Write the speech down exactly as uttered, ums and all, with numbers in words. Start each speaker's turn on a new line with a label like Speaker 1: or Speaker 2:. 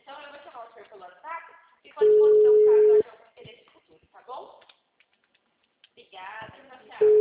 Speaker 1: Então, eu vou chamar o senhor pelo WhatsApp e pode mostrar um caso de algum interesse futuro, tá bom? Obrigada, tchau, tchau.